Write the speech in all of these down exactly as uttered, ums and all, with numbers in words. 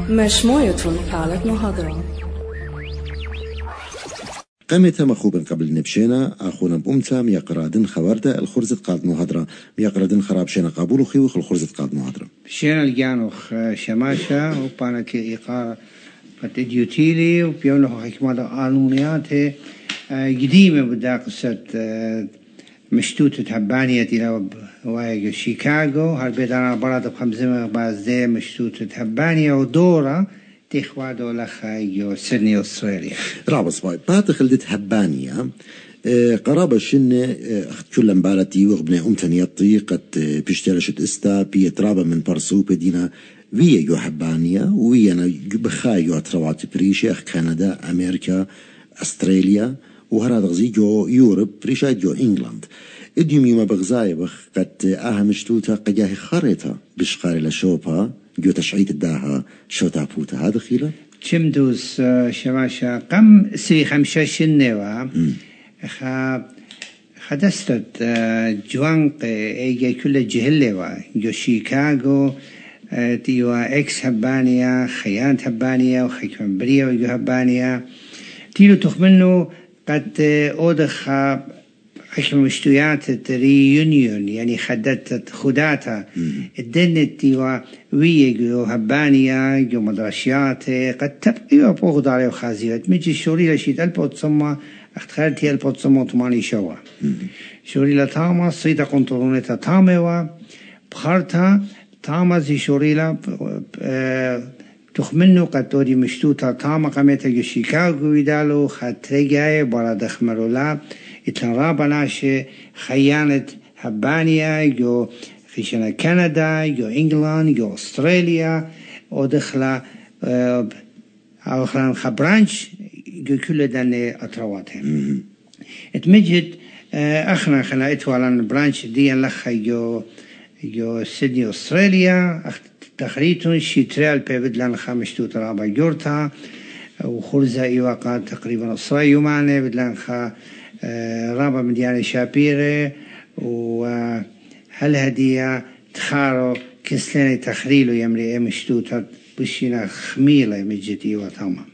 مشموية حالة محاضرة قامت مخوبا قبل نبشينا أخونا بأمتا ميقرادن خواردا الخرزة قاد مهدرة ميقرادن خراب شينا قابولو خيوخ الخرزة قاد مهدرة شينا الجانوخ شماشة وبانا كي إقارة قد إديوتيلي وبيونخ حكمة قانونيات قديمة بدا قصة مشتوتة هبانية إلى وايق شيكاغو هالبيدانا براد بخمزمة بازدي مشتوتة هبانية ودورة تخوادو لخايو سيدني أستراليا رابط باي بعد خلدت هبانية قرابة شن كل مبالتي وغبنا أمتن يطي قد بيشترشت استا بيترابة من برسو بدينا ويا يو هبانية ويانا بخايو اتروات بريشي اخ كندا أمريكا أستراليا وهراد غزي جو يوروب بريشا جو إنجلاند اديوم يوم بغزاي بخ قد اهم شتوتا قجاه خريطة بشقاري لشوبها جو تشعيت الداها شوتا بوتا هذا خيلة تشمدوس شماشا قم سري خمشة شنوا خا خدستت جوانق ايجي كل جهلوا جو شيكاغو تيوا اكس هبانيا خيانة هبانيا وخيكم بريا وجو هبانيا تيلو تخمنو قد أودخ حكم مشتويات الريونيون يعني خدت خداتها الدنت ويجو هبانيا جو مدرسيات قد تبقي بوغد عليه خازيات مجي شوري لشيت البوت سما اختخلتي البوت سما تماني شوا شوري لتاما صيدا قنطرونتا تاموا بخارتها تاما زي شوري لا تخمنو قد تودي مشتوتا تاما قمتا جو شيكاغو يدالو خاتريجاي برا دخمرولا اتنرابا ناشي خيانة هبانيا جو خيشنا كندا جو انجلاند جو استراليا ودخلا او خلان خبرانش جو كل داني اترواتهم اتمجد اخنا خنا اتوالان برانش ديان لخا جو جو سيدني استراليا تخريتون شيتريال بيبدلان خامشتو ترابا جورتا وخرزة ايواقات تقريبا الصرايو معنا بدلان خا رابا من ديانة شابيري وهل هدية تخارو كسلين تخريلو يمري مشتوتا بشينا خميلة مجتي وطاما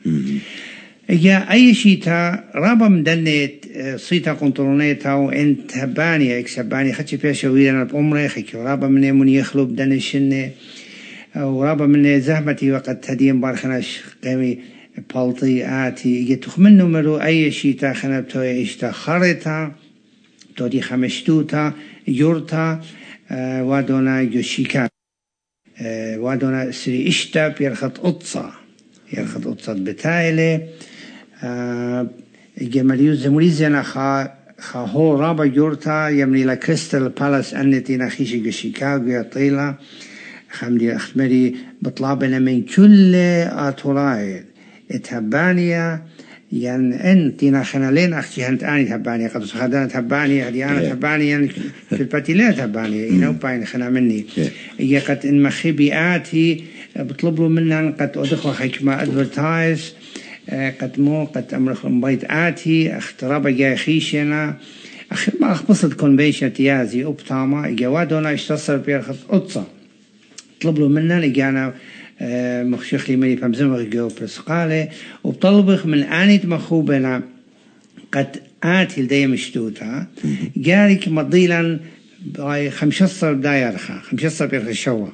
اجا اي شيتا رابا من دنيت صيتا قنطرونيتا وانت هبانيا اكس هبانيا خدش فيها شويرنا بأمري خيكو رابا من يمون يخلو بدن الشنة ورابا من زهمتي وقد هدين بارخناش قيمي بالطي آتي يتخ منه مرو أي شيء تاخنا بتوي إشتا خرطة تودي خمشتوتا يورتا آه وادونا يوشيكا آه وادونا سري إشتا بيرخط أطصا يرخط أطصا بتايلة آه جماليو زموليزينا خا خا هو رابا يورتا يمني لا كريستال بالاس أنتي نخيش يوشيكاغو يطيلا خمدي أختمري بطلابنا من كل آتوراي تهبانيا يعني أنت نخنالين أختي هنت أني تهبانيا قد خدنا تهبانيا هدي أنا تهبانيا في الباتيلات تهبانيا إنه باين خنا مني هي قد إن مخبياتي بطلبوا منا قد أدخل حكمة أدفرتايز قد مو قد أمرخ بيت آتي اخترابا جاي خيشنا أخ ما أخبصت كونفيشن تيازي أبتاما جوادنا اشتصر بيرخص أتصا طلبوا منا لجانا مخشخ لي ملي فمزمغ جو برسقالة وبطلبخ من آنيت مخوبنا قد آتي لدي مشتوتا جارك مضيلا خمشصر دايرخا خمشصر بيرخ الشوا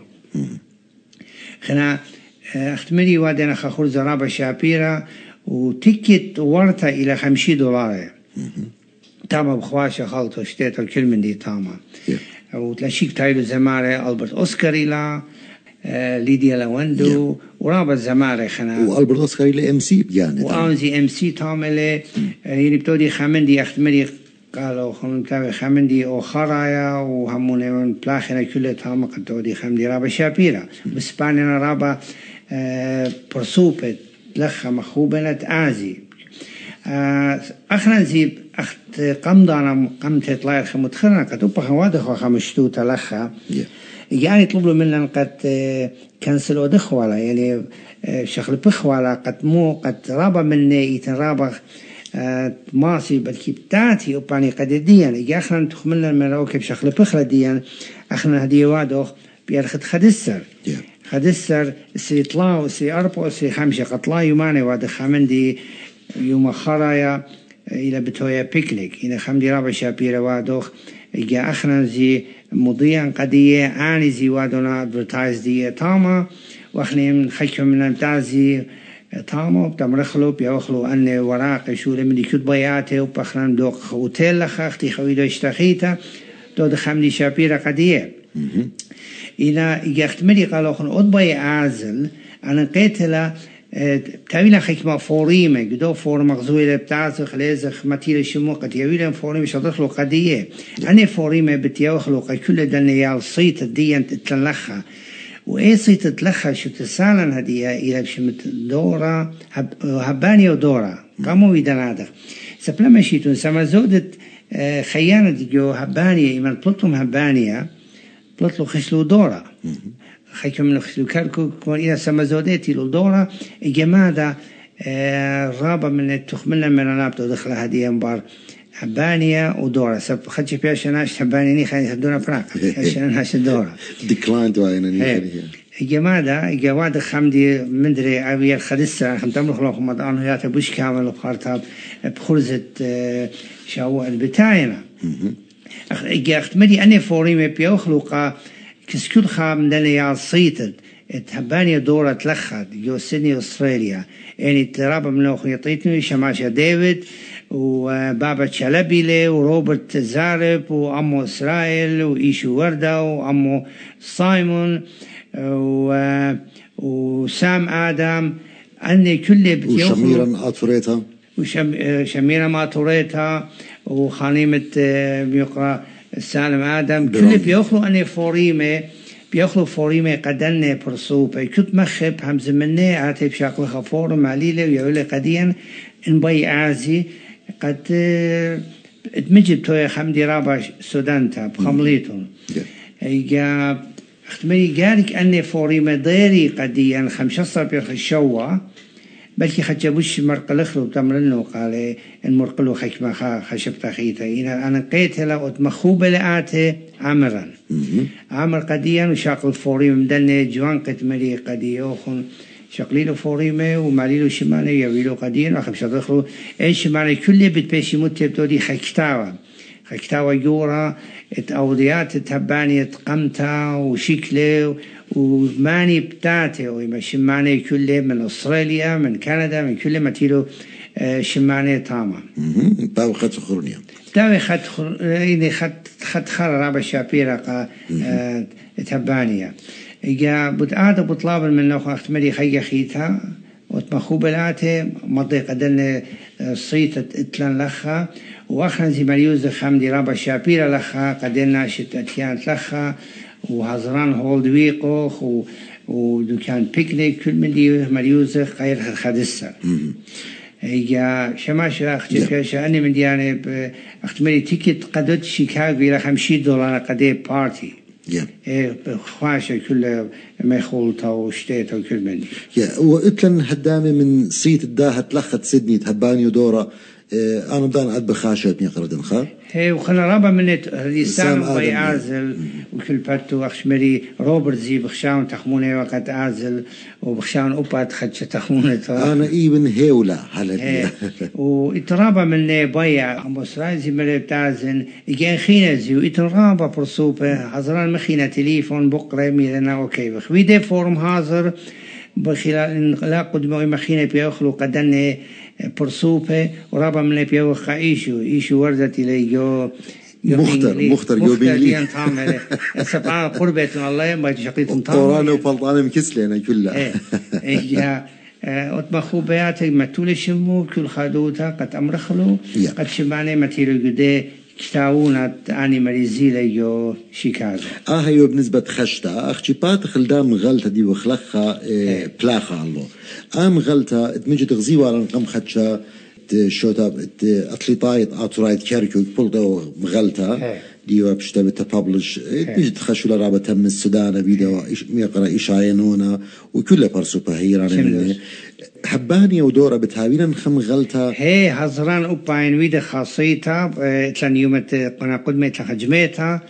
خنا اختمري وادنا خخور زرابة شابيرا وتكت ورطة إلى خمشي دولار تاما بخواشة خالطو اشتيت الكل من دي تاما وتلاشيك تايلو زمارة ألبرت أوسكاري لا ليديا لواندو ورابط زمارة خنا والبرت أوسكاري لا ام سي يعني وأنزي ام سي تامله يعني بتودي خمندي اختمري قالوا خمنتاوي خمندي أو خرايا وهموني من بلاخنا كله تاما قد تودي خمندي رابا شابيرا بسبانينا رابا برسوبت لخا مخوبنة آزي أخنا زيب أخت قمضانا قمت طلاير خمتخرنا قد أبقى خوادخوا خمشتوتا لخا يعني يطلبوا منا قد كنسلوا دخوالا يعني شغل بخوالا قد مو قد رابا مني يترابا ماسي بالكبتاتي وباني قد ديان يجي أخنا تخملنا من روكب شغل بخلا ديان أخنا هدي وادوخ بيرخد خدسر خدسر سي طلاو سي أربع سي خمسة قطلا يوماني واد خمندي يوم خرايا إلى بتويا بيكنيك إلى خمدي رابع شابيرا وادوخ إجا أخنا زي مضيان قدية آني زي وادونا أدفرتايز دي تاما وأخني من خيكم من التازي تاما بتمرخلو بيوخلو أن وراق شو لمن يكود بياته وبخران دوق أوتيل لخا اختي خويدو اشتخيتا دو خمدي شابيرا قدية إلى إجا اختمري قالوا خن أضبي أعزل أنا قيتلا تاويلا خيكما فوريمة قدو فورم مغزويلة بتعزخ لازخ ماتيلا شموقة تاويلا فوريمة شدخلو قدية أنا فوريمة بتيوخلو كل دنيا الصيت الديان تتلخى وإيه صيت تتلخى شو تسالن هدية إلى بشمت دورة هباني ودورة قاموا يدنادخ سبلما شيتون سما زودت خيانة جو هبانية إيمان بلطم هبانية بلطلو خشلو دورة خيكم من خشلو كالكو كون إذا سما زودتي للدورة إجمادا رابا من التخمنا من النابتو دخل هدية مبار هبانية ودورة سب خدش بيش ناش هبانية ني خاني خدونا فراق عشان ناش الدورة ديكلايند واينا ني إجمادا إجوادا خمدي مندري أبي الخدسة خم تمرخ لو خمد أنه ياتا بوش كامل وخارتاب بخرزة شاو البتاينا إجا أختمدي أني فوريمة بيوخلوقا كسكول خام دنيا صيتد تهباني دورة تلخد جو سيدني أستراليا يعني ترابا منوخ يطيتني شماشا ديفيد وبابا تشالبيلي وروبرت زارب وأمو إسرائيل وإيشو وردة وأمو سايمون وسام آدم أني كل بتيوخلو وشميرا أطوريتا وشميرا ماطوريتا وخانيمة بيقرأ سالم آدم كل بيأخلوا أني فوريمة بيأخلوا فوريمة قدرنا برصوبة كنت مخب هم زمني عاتب شاقل خفور معليلة ويقول قديا إن بي عازي قد اتمجد توي خمدي رابع سودانتا بخمليتون إيجا اختمري قالك أني فوريمة ديري قديا خمشصر بيخشوا بلكي خجبوش مرقلخلو بتمرنو قال المرقلو خكما خشبت خيتا إنا أنا قيتلا أتمخوبة لآته عمرا عمر قديا وشاقل فوريم مدلني جوان قتمري قديا وخن شقليلو فوريمة وماليلو شماني يويلو قديا وخمشة دخلو أي شماني كله بتبشي متبتو دي خكتاوا خكتاوا يورا اتأوضيات تباني قمتا وشكله وماني بتاعته ويما شماني كله من أستراليا من كندا من كل ما تيلو شماني تاما تاوي خد خرنيا تاوي خد خر يعني خد خد خر رابع شابيرا قا تبانيا إجا بتعاد بطلاب من نوخ اختمري خي خيتها وتمخوبلاته مضي قدرنا الصيت اتلان لخا واخرا زي مريوز خمدي رابع شابيرا لخا قدرنا شت اتيان لخا وهزران هولد ويقوخ ودكان بيكنيك كل من دي مريوز غير خدسة إيجا شماش أختي فيها أني من ديانة أختمري تيكت قدت شيكاغو إلى خمسين دولار قدي بارتي إيه خواشة كل ما يخولتها وشتيتها وكل من دي يا وإتلن هدامي من صيت الداهة تلخت سيدني تهباني ودورة أنا بدان عد بخاشة بني قردن خا هي وخنا رابع منت ريسان بي أعزل وكل باتو أخشمري روبرت زي بخشاون تخمونه وقت أعزل وبخشاون أوبات خدش تخمونه أنا إيبن هيولا هلا وإترابع من بيع مصراي زي مري بتعزن إجان خينا زي وإترابع برصوبة حضران مخينا تليفون بقرة ميلنا أوكي بخويدة فورم حاضر بخلال لا قدموا مخينا بيأخلوا قدرنا برصوبة ورابع من بيوخ إيشو إيشو وردت إلي جو مختر مختر جو بيلي مختر تعمل سبعة قربة الله ما شقيت تعمل قرانة وفلطانة مكسلة كلها إيه أتمخو بياتي متول شمو كل خدوتا قد أمرخلو قد شماني متيلو جدي كتاونا أني مريزيلا يو شيكاغو آه هيو بنسبة خشتا أختي بات خلدام غلطة دي وخلقها إيه بلاخة الله أم غلطة تمجد غزيوة على نقم خدشا شوتا أطليطايت أطرايت كاركو بلدو غلطة ديوا بشتبه تبابلش تمجد خشولا رابطة من السودان بيدو ميقرأ إشاينونا وكل برسوبة هيران هبانية ودورة بتهابينا نخم غلطة هي هزران أوباين ويدا خاصيتها تلان يومت قنا قدمت لخجميتها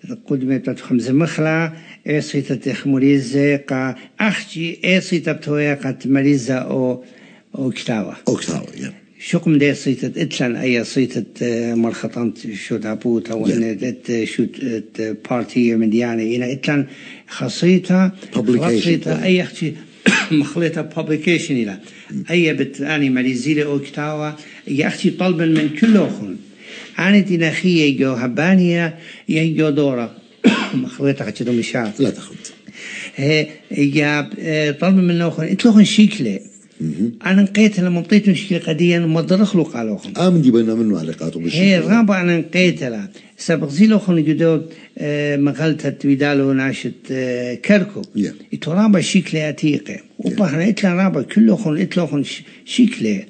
قدمت خمس مخلا إصيتة خمريزة قا أختي إصيتة بتويا قت مريزة أو أو كتاوة أو كتاوة شو قم دي صيتة إتلان أي صيتة مرخطان شو تابوتا وإن إت شو بارتي من ديانة إن إتلان خصيتها خصيتها أي أختي مخلطة publication إلى أي بتاني مريزيلة أو كتاوة أي أختي طلبا من كل أخن أنا تناخية يجو هبانية يجو دورة مخلطة خدتو مشاعر لا تاخد هي يا طلبا من أخن إتلوخن شيكلة أنا نقيت لما مطيت مشكلة قديا ما ضرخ له قالوخن آمن دي بينا منه علاقاته بالشيء هي رابع أنا نقيت له سبق زيلوخن جدود مغلطة تويدالو ناشط كركو يترابع شكله عتيقة وبحنا إتلا رابع كلوخن إتلوخن شكله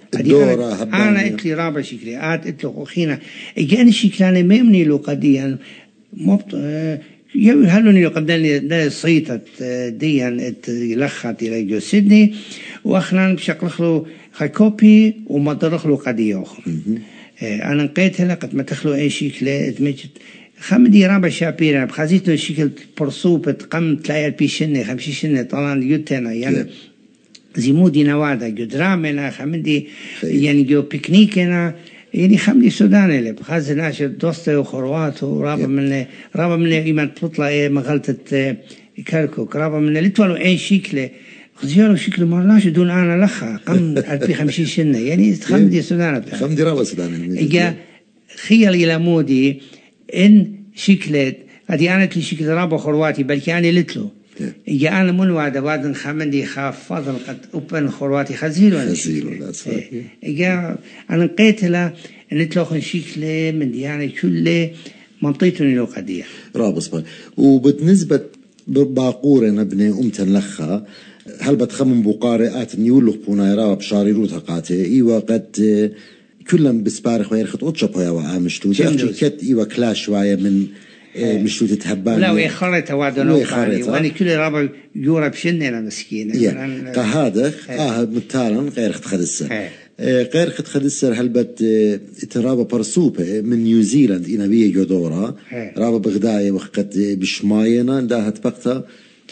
أنا إتلي رابع شكله آت إتلوخ أخينا إجاني شكلاني ميمني له قديا مبط يوم هلوني قدني ده صيتة ديان لخت إلى جو سيدني وأخنا بشكل خلو خكوبي وما ضرخلو قدية أخر أنا نقيت هلا قد ما تخلو أي شكل اتمجد خمدي رابع شابيرا بخزيتو شكل برصوبة قم تلاقي البيشنة خمسي شنة طلعن يوتنا يعني زيمودي نوادا جو درامنا خمدي يعني جو بيكنيكنا يعني خمدي سوداني اللي بخزي ناشر دوسته وخروات ورابع من رابع من إيمان تطلع إيه مغلطة كركوك رابع من اللي تولو أي شكل خزيارو شكل مرلاش دون أنا لخا قم ألبي خمسين سنة يعني خمدي سودان بتاع خمدي رابع سودان إجا خيال إلى مودي إن شكلت هذه أنا تلي شكل رابع خرواتي بلكي أنا لتلو إجا أنا من وعد بعد خمدي خاف فضل قد أبن خرواتي خزيلو خزيلو لا صحيح إجا أنا نقيت له نتلو خن شكله من ديانة كله منطيتني لو قدية رابع صباح وبالنسبة باقورنا ابن أمتن لخا هل بتخمم بقارئات نيولخ بونايرا بشاري روتها قاتي إيوا قد كلهم بسبارخ ويرخط أطشب هيا وعامشتو جافتي كت إيوا كلاش وايا من مشتو تتهبان لا ويخرطها وعدنا وقاري واني كل رابع يورا بشننا مسكينة قهادخ آه متالا غير خد خدسة غير خد خدسة هل بت ترابا برسوبة من نيوزيلاند إنا بيه جودورا رابا بغداية وقت بشماينا دا هتبقتا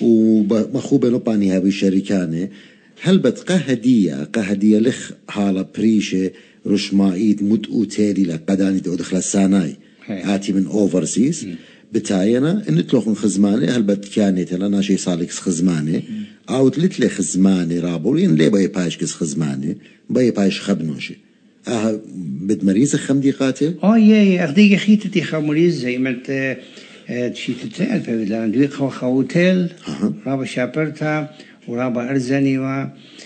ومخوبة نباني هاوي شركانة هل بت قهدية قهدية لخ حالة بريشة رشمائيد مدقو تالي لقداني دو دخل الساناي آتي من أوفرسيس بتاينا إن تلوخن خزمانة هل بت كانت لنا شي صالكس خزمانة أو تلتلي خزمانة رابولين ليه باي بايش كس خزمانة باي بايش خبنوشي آه بد مريض خمدي قاتل آه يا أخدي خيتتي خمريز زي ما ت شيء تتسأل في لأن دوي خو خوتيل رابع شابرتا ورابع أرزاني و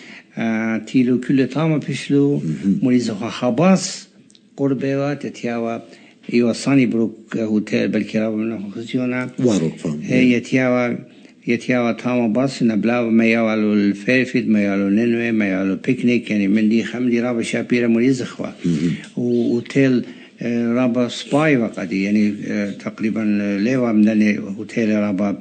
تيلو كل طعم بيشلو مريض خو خباص قربة وتتياوا ايوا صاني بروك هوتيل بلكي رابع منه خزيونا واروك فهم هي يتياوا يتياوا طعم باص نبلاو ما يوالو الفيرفيد ما يوالو نينوي ما يوالو بيكنيك يعني من دي خمدي رابع شابيرا مريض خوا وهوتيل رابا سباي وقدي يعني تقريبا ليوا من هوتيل رابا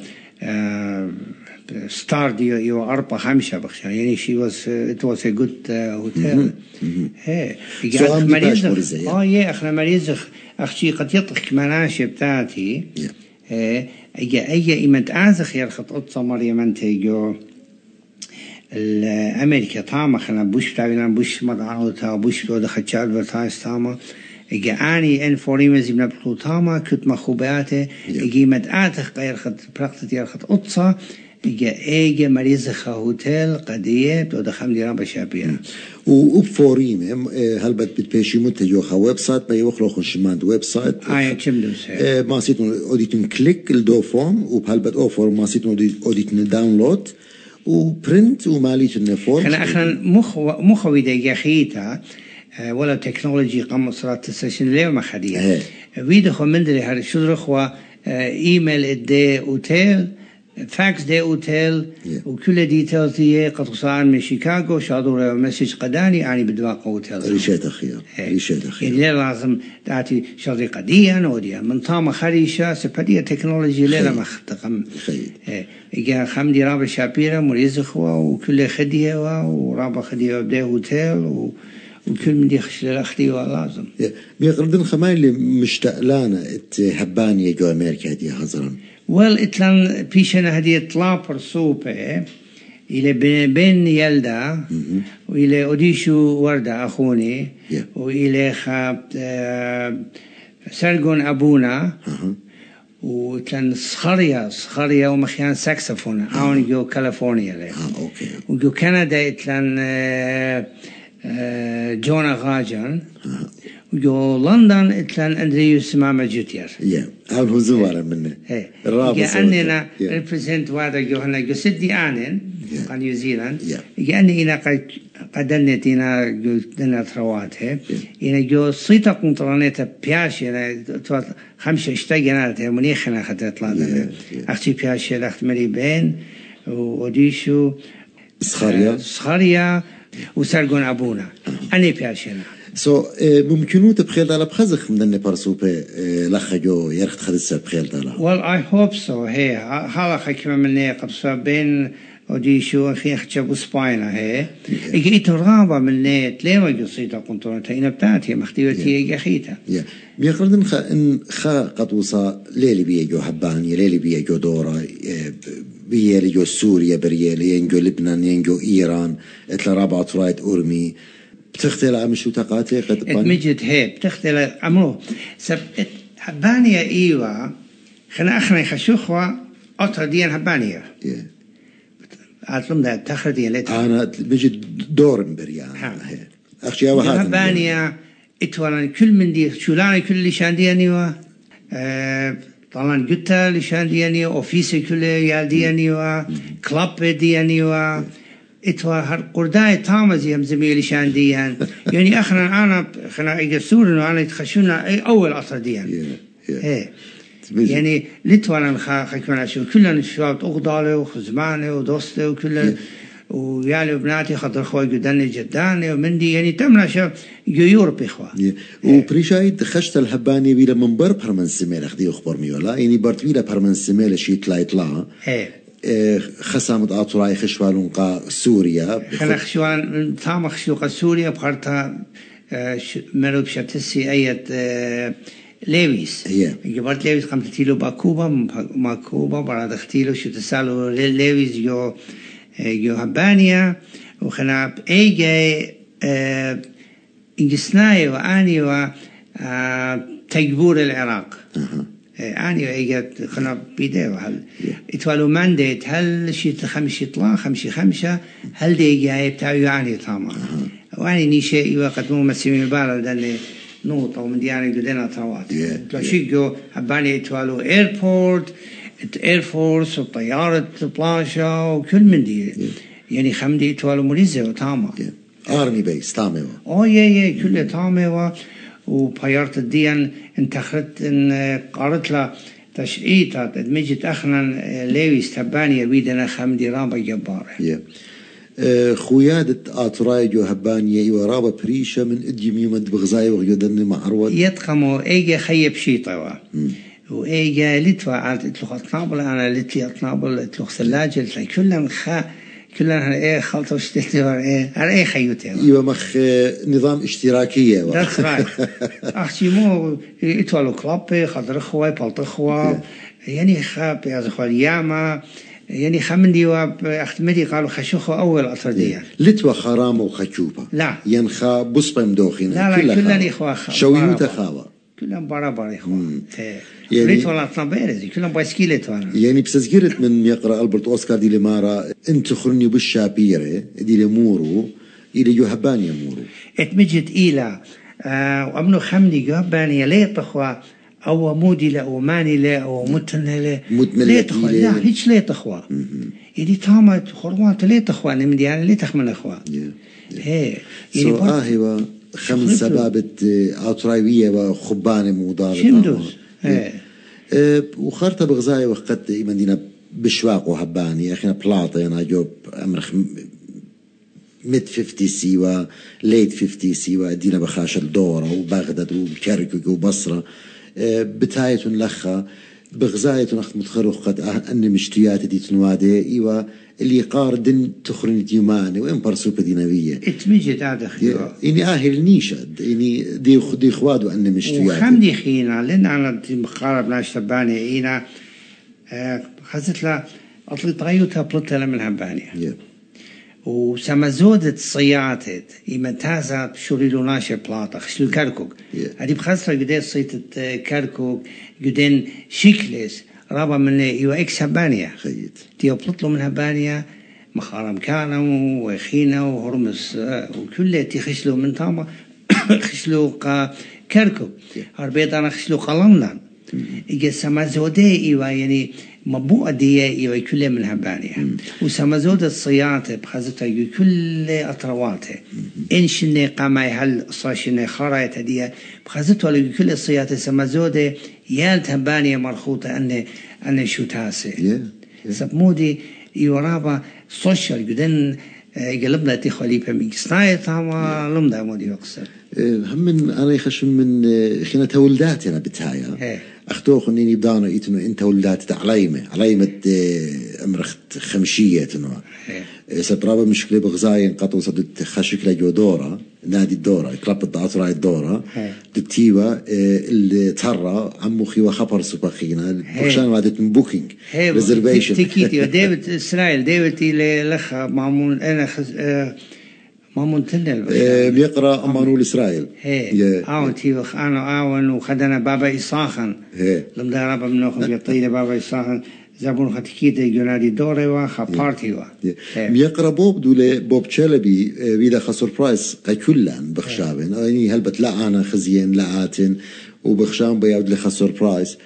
ستار دي يو أربعة خمسة بخشان يعني she was it was a good hotel هي سؤال مريض اه يا اخنا مريض اختي قد يطخ مناشة بتاعتي ايه اجا اجا ايمت اعزخ يرخط قطة مريم انت يجو الامريكا طعمة خنا بوش بتاعنا بوش مضعوتها بوش بتوضخ خدشات برتايس طعمة إجاني إن فوريمز من البلوطامة كنت مخوباته إجي مدعته غير خد برقت يرخد قطة إجا إجا مريض هوتيل قدية تود خمدي رابع شابيرا وبفوريم هل بت بتبيشي منتج وخا ويب سايت ما يوخلو خش ماند ويب سايت آه كملوس ما سيتون أوديتون كليك الدو فورم وبهل بت أوفر ما سيتون أوديتون داونلود وبرنت وماليتون فورم أنا أخنا مخ مخوي دقيقة خيتا ولا تكنولوجي قام صارت السيشن ليه ما خديه فيديو خمندري هذا شو رخوا إيميل الدي أوتيل فاكس دي أوتيل وكل ديتيلز دي قد صار من شيكاغو شادور مسج قداني يعني بدواق أوتيل ريشات أخير ريشات أخير يعني لازم تعطي شرطي قديا نوديا من طامة خريشة سبدية تكنولوجي ليه ما خدقم إجا خمدي رابع شابيرا مريز خوا وكل خديه ورابع خديه بدي أوتيل و وكل من يخش للأختي ولازم بيقردن خماي اللي مشتاق لنا هبانية جو أمريكا دي هزران وال إتلان بيشنا هدي طلا برسوبة إلى بين يلدا وإلى أوديشو وردة أخوني وإلى خاب سرقون أبونا وكان صخريا صخريا ومخيان ساكسفون عون جو كاليفورنيا له وجو كندا إتلان جونا غاجان وجو لندن إتلان أندريوس ماما جوتير يا عون هو زوارة منه الرابط جاننا represent وادا جو هنا جو سدي آنن عن نيوزيلاند جاني إنا قد قدرنت إنا جو دنا ثرواتها إنا جو صيتا كونترانيتا بياشي أنا توات خمسة اشتاقنا منيخنا خدت لنا أختي بياشي الأخت مري بين وأوديشو صخريا صخريا وسرقون أبونا أنا بياشينا سو so, ممكنو تبخيل دالا بخزخ من النبارسوبة لخجو يرخت خدسة بخيل دالا well I hope so هي حالا خكمة مني قبصة بين أوديشو في خجبو سباينا هي إيجي إترابة مني تليما جصيتا قنطرونتا إنا بتاعتي مختيوتي إيجي خيتا بيقردن خا إن خا قطوصا ليلي بيجو هباني ليلي بيجو دورا بيجي جو سوريا بريالي ينجو لبنان ينجو إيران إتلا رابعة طرايت أورمي بتختل عم شو تقاتي قد مجد هي بتختل عمرو سب هبانيا إيوة خنا أخنا يخشوخوا أطر ديان هبانيا عطلم ده تخردين لتها أنا بجد دور بريان أخشي أوهات هبانيا إتوالا كل من دي شولاني كل اللي شان ديانيوا أه طالان جتا اللي شان ديانيوا أوفيسي كل يال ديانيوا كلاب ديانيوا إتوا هالقرداء تامز يم زميلي شان ديان يعني أخنا أنا خنا يقصون إنه أنا يتخشونا أي أول أصل ديان إيه يعني لتوانا خا خكمنا شو كلنا شوات أغضاله وخزمانه ودوسته وكلنا ويالي وبناتي خاطر خوي جداني جداني ومندي يعني تمنا شو يوروبي خوا وبريشايد خشت الهباني بيلا منبر برمن سميل أخدي أخبار ميولا يعني برت بيلا برمن سميل شيء طلع يطلع خسامت أطراي خشوالون قا سوريا خلا خشوال تام خشوق سوريا بخرتها مرو بشتسي أية ليويس جبرت ليويس قمت تيلو باكوبا ماكوبا بعد اختيلو شو تسالو ليويس جو جو هبانيا وخنا ايجي انجسناي واني و تجبور العراق أنا إيجت خنا بيده هل إتوالو مانديت هل شيء خمسة طلا خمسة خمسة هل دي جاي بتاعي يعني طامع وأنا نيشة يوقت مو مسمي بالله دني نقطة ومن ديانة جدنا طوات تلاشيجو هباني إتوالو إيربورت إيرفورس وطيارة بلاشا وكل من دي يعني خمدي إتوالو مريزة وطامع أرمي بيس طامع أو يه يه كله طامع وبيارت الدين انتخرت ان قارت له تشعيطات ادمجت اخنا ليويس تبانيا بيدنا خمدي رابا جباره yeah. خويادة آتراي جو هبانيا ورابا بريشة من اديم يمد بغزاي وغيودن معروض يتقمو ايجا خيب شيطوا وايجا لتوا عاد اتلوخ اطنابل انا لتلي اطنابل اتلوخ ثلاجة لتلي كلن خا كلن ايه خلطة وشتتي ايه على ايه خيوتي ايوه مخ نظام اشتراكية that's right اختي مو اتوالو كلابي خضر اخوة بلط اخوة يعني خاب يا زخوة ياما يعني خمندي واختمدي قالوا خشوخوا اول اطردية لتوا خرام وخشوبة لا ينخا بصبة مدوخين لا لا كلن اخوة شويوتا خاوة كلهم برا برا اخوة يعني ولا طنبيرزي كلهم بايسكيلت وانا يعني بسذكرت من يقرأ ألبرت أوسكار دي لمارا انت خرني بالشابيرة دي لمورو إلى يهبانيا مورو اتمجد إلى آه وأمنو خمدي يهبانيا ليه تخوى أو مودي لا أو ماني لا أو متن لا ليه تخوى لا هيش ليه تخوى يعني تامت خروات ليه تخوى أنا من ديانا ليه تخمن أخوى هي يعني سو آهوا خمس سبابة أطرايوية وخبانة مضارة شمدوز أه وخرطة بغزاية وقت مدينة بشواق وهباني أخينا بلاطة أنا جوب أمرخ ميد خمسين سيوا ليت خمسين سيوا دينا بخاش الدورة وبغداد وكركوك وبصرة أه بتاية لخا بغزاية نخت متخرق قد أن مشتيات دي تنوادي إيوا اللي قاردن تخرن ديوماني وين برسو بدينوية اتمجد هذا خيو إني آهل نيشة إني دي دي خوادو أن مشتيات وخم دي خينا لأن أنا مقارب ناش تباني إينا خزت لا أطلي طايوتها بلطة من هبانية yeah. وسمزودت صياتت إما تازا بشوريلو ناشر بلاطة خشلو كركوك هذه بخاصة قدين صيتت كركوك قدين شيكلس رابا من إيوا إكس هبانية خيت تيو بلطلو من هبانية مخارم كانوا وخينا وهرمس وكله تخشلو من تاما خشلو كركوك هربيت أنا خشلو قلندان إيجا سمزودة إيوا يعني مبوء دي إيوا كله من هبانية وسمزودة الصياطة بخزتها كل أطرواته إنش إني قامي هل صاش إني خرايت دي بخزتها لكل الصياطة سمزودة يالت هبانية مرخوطة أن أن شو تاسي سبمودي إيوا رابا سوشيال جدن قلبنا تخلي بمن صناعة تاما لمدا مودي أقصر هم من أنا يخش من خينا تولداتنا بتاعي أختوخ إني بدانا إتنو أنت ولدات عليمة عليمة أمرخت خمشية تنو سبرابة مشكلة بغزاين قطو صدت خشكلة جو دورة نادي الدورة كلاب الدعاطرة الدورة دتيوا اللي ترى عمو خيوا خبر سباقينا بخشان وعدت من بوكينج ريزرفيشن تكيتي ديفيد إسرائيل ديفيد اللي لخ مامون أنا خز مامون تنل بيقرأ أمانول إسرائيل هي آون تيوخ أنا آون وخدنا بابا إصاخن لما رابا منوخ يطيل بابا إصاخن زبون خاتكيت جنادي دوري وخا بارتي وا بيقرأ بوب دولة بوب تشلبي بيدا خسوربرايز كلان بخشابن يعني هلبت لا أنا خزين لا آتن وبخشام بيعود لخسوربرايز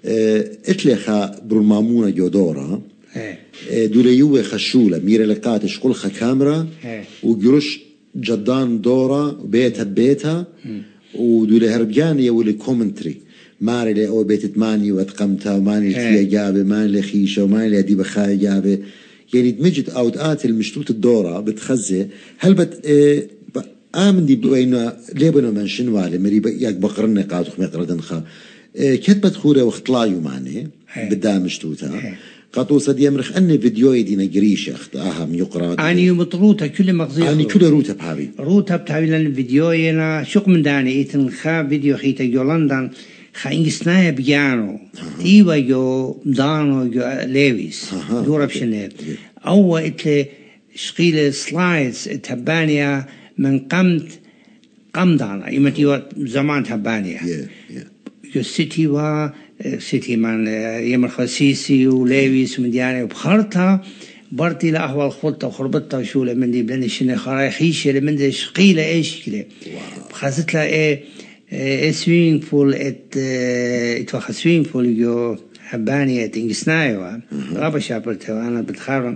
اتلخا برمامونة جودورا دولة يوه خشولة ميرا لقاتش كل خا كاميرا وجرش جدان دورا بيتها بيتها ودولة هربجانية ولي كومنتري ماري لي أو بيت ماني واتقمتها وماني لتيا جابه ماني لخيشة وماني لدي بخاي جابه يعني دمجت أوقات المشتوت الدورة بتخزي هل بت اه آمن دي بوينا ليبنا من شنوالي مريبا ياك بقرن قاطخ مقردن خا اه كتبت خورة واختلايو ماني بدام مشتوتها قطو صدي أمرخ أني فيديوي دينا قريش أخت أهم يقرأ أني مطروطة كل مغزية أني كل روتة بحابي روتة بتعبي لنا فيديوينا شوق من داني إيتن خا فيديو خيتا يولندان خا إنجسنايا بيانو إيوا جو دانو جو ليويس دورة بشنير أو إتلي شقيلة سلايدز تبانيا من قمت قمدانا إيمتي زمان تبانيا جو سيتي وا سيتي من يمر سيسي وليويس ومديانة وبخرتها برتي لأحوال خلطة وخربطة وشولة من دي بلاني شنة خراي خيشة من دي شقيلة إيش كده بخزت لها إيه إيه سوينج بول إت إتوخ سوينج بول جو هبانية تنجسنايوا غابة شابرتها وأنا بتخرم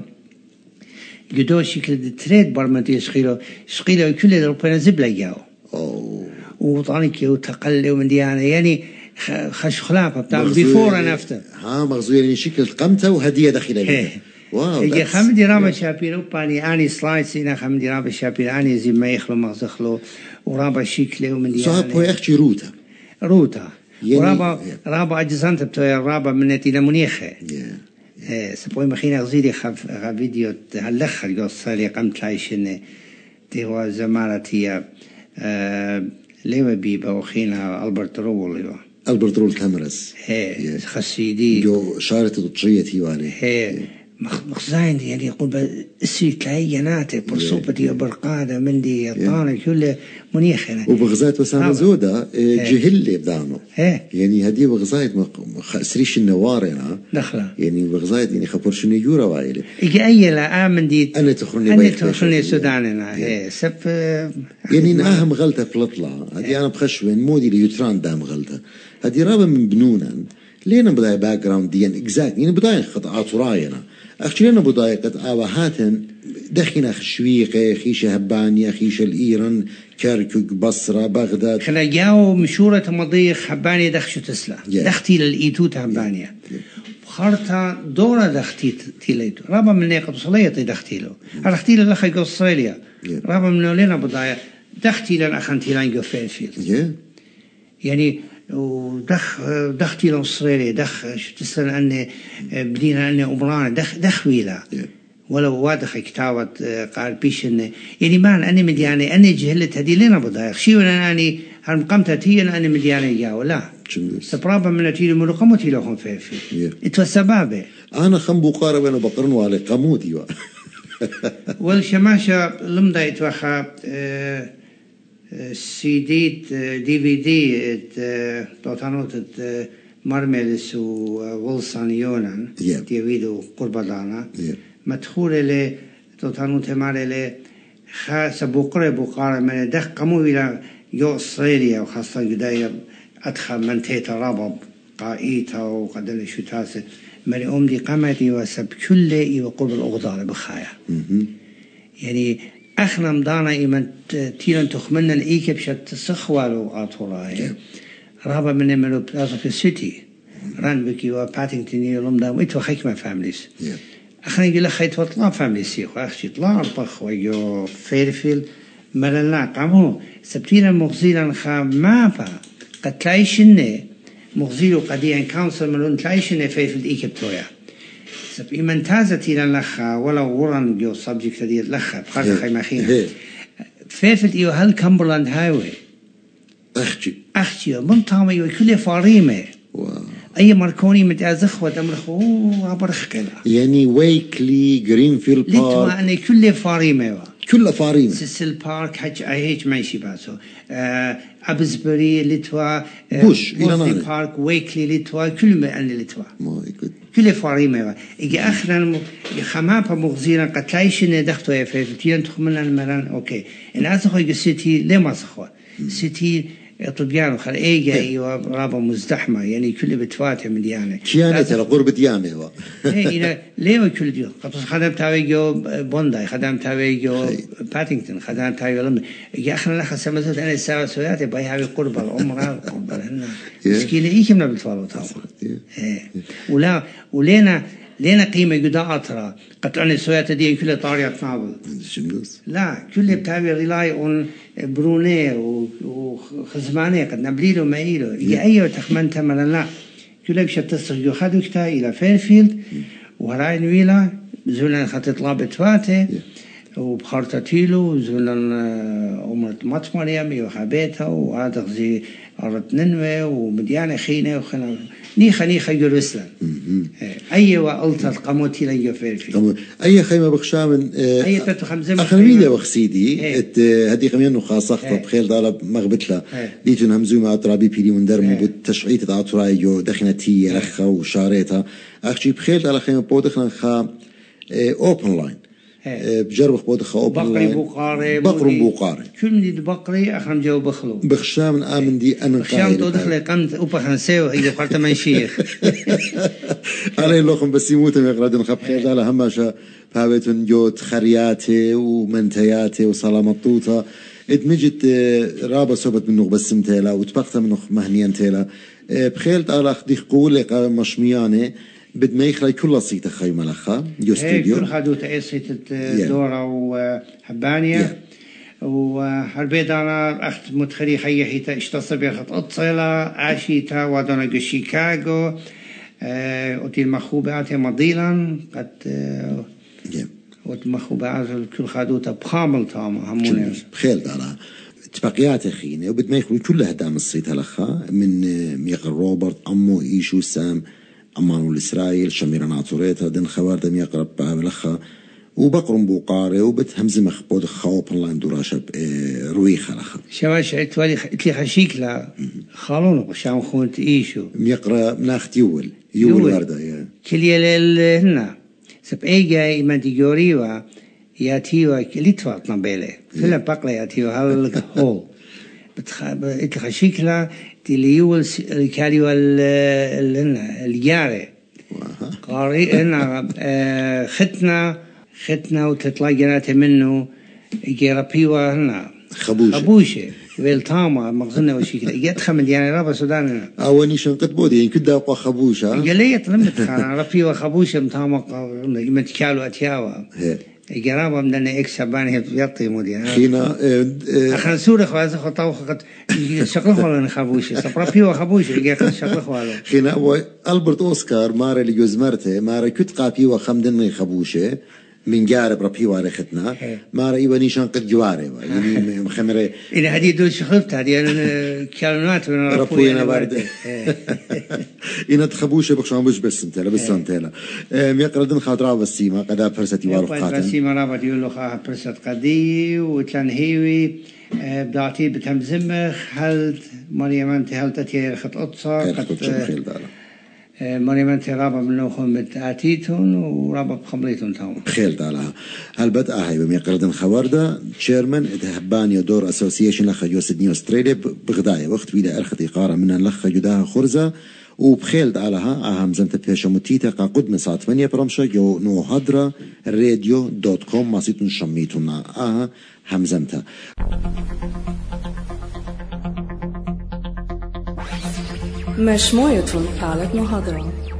جدو شكل دي تريد برمتي شقيلة شقيلة وكل الأوروبيين زبلة جاو وطاني كيو تقلي ومن ديانة يعني خش خلافة بتاع بيفور أنا أفتر ها مغزوية يعني شكل قمتها وهدية داخلية واو يجي خمدي رابع شابيرو باني أني سلايدز هنا خمدي رابع شابير أني زي ما يخلو مغزخلو ورابع شكله ومن ديانة صاحب هو يحكي روتا روتا ورابع رابع أجزانت بتوع رابع منتي لمنيخة إيه سبوي مخينا غزيري خف فيديو هاللخ القصة اللي قمت عايشين تيوا زمالتي ليما بيبا وخينا ألبرت رول ألبرت رول كاميرس هي خسيدي جو شارة الطشية تيواني هي مخزاين يعني يقول بسي تلاقي جناتي برصوبة دي برقادة من دي طانة كله منيخنا وبغزايت وسام زودة جهلي بدانو يعني هدي بغزايت سريش النوارنا دخلة يعني بغزايت يعني خبر شنو يورا وايلي يجي أي لا آمن دي أنا تخرني أنا تخرني سوداننا هي سب يعني ناهم غلطة بلطلة هدي أنا بخشوين مودي ليوتران دام غلطة هدي رابا من بنونا لينا بداية باك جراوند دي إكزاكت يعني بداية خطأات وراينا أخشينا بداية قد آوهاتن دخينا خشويقة خيشة هبانية خيشة الإيران كركوك بصرة بغداد خلا جاو مشورة مضيق هبانية دخشو تسلا yeah. دختي للإيتوت هبانية yeah. خارطة دورة دختي تيليتو رابا من نيقة صليتي دختي له دختي له لخي أستراليا yeah. رابا من لنا بداية دختي لن أخنتي لان جو فيرفيلد yeah. يعني ودخ دختي لأستراليا دخ شو تسأل أني بدينا أني أمران دخ دخ ويلا ولو واضح كتابة قال بيش إنه يعني ما أنا مديانة أنا جهلت هذه لنا بضايق شيء وأنا أني هالمقامة هي أنا مديانة جاو لا سبرابا من تيجي من رقمه تيجي لهم في في إتوسبابه أنا خم بقارة بين بقرن على قموتي وا والشماشة لمدا يتوخى سيديت دي في دي توتانوت مرملس وولسان يونان ديفيدو قربدانا مدخول له توتانوت مارله خاص بقرة بقارة من دخ قمو إلى يو إسرائيل وخاصة جداية أدخل من تيتا رابب قائيتا وقدر شو تاسه مري أم دي قامتي وسب كل يوقف الأغضار بخايا يعني أخنا مدانا إيمان تيران تخمنا الإيكي بشت سخوالو عطوراي رابا من منو بلازا في السيتي ران بكي وباتينغتون يلوم دام إتو حكمة فامليس أخنا يقول لك خيط وطلع فامليس يخو أخشي طلع البخ ويو فيرفيل مللا قامو سبتينا مغزيلا خام مابا قد تلايشنه مغزيلو قديا كونسل ملون تلايشنه فيفيل إيكي بتويا سب إيمان تازة تيران لخا ولا وران جو سبجيكت دي لخا بخارج خي مخينا فيفيل إيو هل كامبرلاند هايوي أختي أختي من طعمه يو كل فاريمة أي ماركوني متأزخ ودمرخو عبرخ كلا يعني ويكلي جرينفيلد بارك لتوا أنا كل فاريمة كل فاريمة سيسل بارك حج أيهج ماشي باسو أبزبري لتوا بوش إلى نار بارك ويكلي لتوا كل ما أنا لتوا ما يكون كل فاريمة إجي آخرا خمابة مغزيرا قتلايشين دختوا يفيفتين تخمنا المران أوكي إن أزخوا يجي سيتي لما زخوا سيتي طبيان خل إيجا أيوة رابع مزدحمة يعني كل بتفاتح من ديانة شيانة ترى قرب ديانة هو إيه إلى ليه كل ديو قطع خدم تاوي جو بونداي خدم تاوي جو باتينغتون خدم تاوي لم يجي آخر لخ سمزت أنا الساعة سوياتي باي هاي قرب العمر قرب هنا مسكين إيه كم نبتفالو تاو إيه ولا ولينا لينا قيمة جدا أطرا قطعني سويات دي كل طارية نابل لا كل بتاعي ريلاي on بروني وخزماني قد نبليله مايله يجي أيه تخمنتها من لا كل بشر تصل يخدو كتا إلى فيرفيلد وهراي نويلا زولنا خطط لابت فاته وبخارتاتيلو زولنا عمرة مطمريم يوحبيتها وهذا زي أرد ننوي ومديانة خينة وخنا نيخا نيخا يرسلن أي وقلت القموتي لن يفير أي خيمة بخشامن أي تتو خمزة أخلميدة بخسيدي هدي خمينو خاصة بخير دالة مغبتلا ديتون همزو ما أطرابي بيلي وندرمو بالتشعيت دعطرايو دخنتي رخا وشاريتها أخشي بخير دالة خيمة بودخنا خا أوبن لاين بجرب خبود خاوب بقري بقاري بقر بقاري كل من دي بقري أخم جو بخلو بخشام آمن دي أنا بخشام تدخل قمت أوبا خنسيو إذا قلت من شيخ على اللقم بس يموتوا يقردن خب خير على هماشا فهبتون جوت خرياتي ومنتياتي وسلامطوطة ادمجت رابا صوبت منه بس متيلا وتبقت منه مهنيا تيلا بخيلت على أخدي قولي مشمياني بد ما يخلي كل صيت خيمة لخا يو استوديو كل خدو تأسيت الدورة وحبانية وحربيت أنا أخت متخري خي حيتا اشتصر بيخط أتصيلة عاشيتا ودانا شيكاغو أتي المخوبات مضيلا قد والمخوبات كل خدو تبخامل تاما همونه بخيل على اتفاقيات خينة وبد ما يخلي كلها دام الصيت لخا من ميقر روبرت أمو إيشو سام أمانو الإسرائيل شميرا ناطوريتا دن خوار دم يقرب بابلخا وبقرن بوقاري وبتهمز مخبود خواب الله دوراشب رويخ لخا شواش اتوالي اتلي خشيك لا خالونو شام خونت إيشو يقرأ مناخت يول يول وردا كلي هنا سب ايجا ما ديجوريوا ياتيوا كليتوا طنبيله فلا بقلا ياتيوا هال هول بتخ اتخشيك لا اللي يول الكاريو الجاري قاري هنا ختنا ختنا وتطلع جناته منه يجربيوا هنا خبوشه خبوشه ويلتاما مغزنا وشي كده جت خمد يعني رابع سودان هنا أولي شنقت بودي يعني كده أقوى خبوشه قال لي طلمت خان ربيوا خبوشه متاما متكالو أتياوا جرابة من إكس هباني يطي مودي خينا أخن سورة خوازة خطاو خط شغله ولا نخبوشه سبرا فيه وخبوشه يجي شغله ولا خينا أبو ألبرت أوسكار مارا اللي جزمرته مارا كت قابي وخمدن خبوشه من جارب ربي وارختنا مارا إيوه نيشان قد جواره يعني مخمرة إلى هذه دول شخفت هذه كلمات من ربوينا بارد إن تخبوشه بخشان بوش بس انتلا بس انتلا ميقردن خاطرها بسيمة قدا برستي وارو قاتن بسيمة رابط يقولوا خاها برست قدي وتنهيوي بدعتي بتمزمخ هل مريم انت هل تتي خط قطصة قد مريم انت رابط منوخهم بتاتيتون ورابط بخمليتون تاون خيل دالها هل بدأ هاي بميقردن خواردا تشيرمان اتهبانيا دور اسوسيشن لخا جو سيدني استراليا بغدايا وقت ويدا ارخت اقارة من لخا جداها خرزة وبخيل دالها اهم زمت بيشا متيتا قا قد من ساعة ثمانية برمشة جو نو هدرا راديو دوت كوم ماسيتون شميتونا اها همزمتا مش مويتون قالت محاضرة